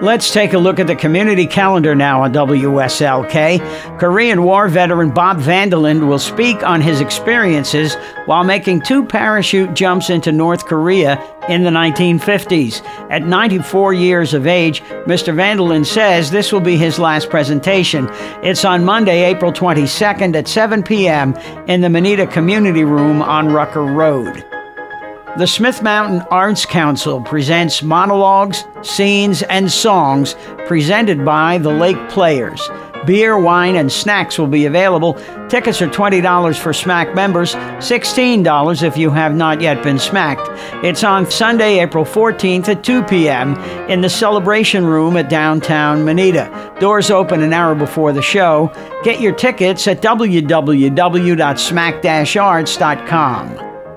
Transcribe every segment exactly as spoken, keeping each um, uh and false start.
Let's take a look at the community calendar now on W S L K. Korean War veteran Bob Vanderland will speak on his experiences while making two parachute jumps into North Korea in the nineteen fifties. At ninety-four years of age, Mister Vanderland says this will be his last presentation. It's on Monday, April twenty-second at seven p.m. in the Manita Community Room on Rucker Road. The Smith Mountain Arts Council presents monologues, scenes, and songs presented by the Lake Players. Beer, wine, and snacks will be available. Tickets are twenty dollars for SMAC members, sixteen dollars if you have not yet been smacked. It's on Sunday, April fourteenth at two p.m. in the Celebration Room at downtown Manita. Doors open an hour before the show. Get your tickets at w w w dot smack dash arts dot com.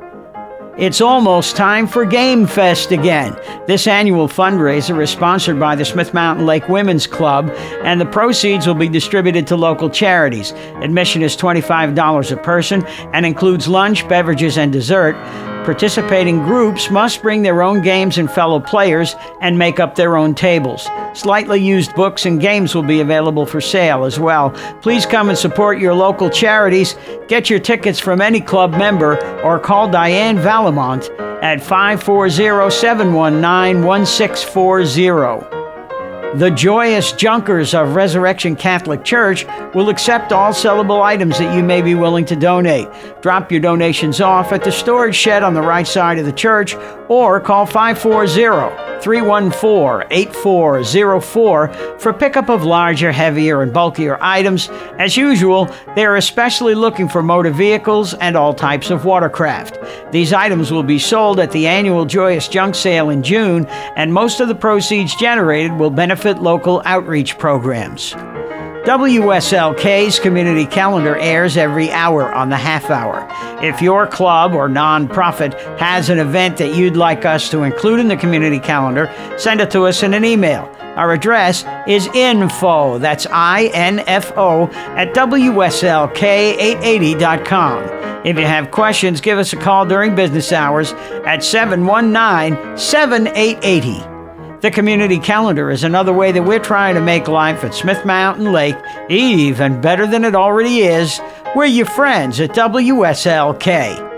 It's almost time for Game Fest again. This annual fundraiser is sponsored by the Smith Mountain Lake Women's Club, and the proceeds will be distributed to local charities. Admission is twenty-five dollars a person and includes lunch, beverages, and dessert. Participating groups must bring their own games and fellow players and make up their own tables. Slightly used books and games will be available for sale as well. Please come and support your local charities. Get your tickets from any club member or call Diane Valamont at five four zero, seven one nine, one six four zero. The Joyous Junkers of Resurrection Catholic Church will accept all sellable items that you may be willing to donate. Drop your donations off at the storage shed on the right side of the church or call five four zero, three one four, eight four zero four for pickup of larger, heavier, and bulkier items. As usual, they are especially looking for motor vehicles and all types of watercraft. These items will be sold at the annual Joyous Junk Sale in June, and most of the proceeds generated will benefit local outreach programs. W S L K's community calendar airs every hour on the half hour. If your club or nonprofit has an event that you'd like us to include in the community calendar, send it to us in an email. Our address is info, that's I N F O, at W S L K eight eighty dot com. If you have questions, give us a call during business hours at seven one nine, seven eight eight zero. The community calendar is another way that we're trying to make life at Smith Mountain Lake even better than it already is. We're your friends at W S L K.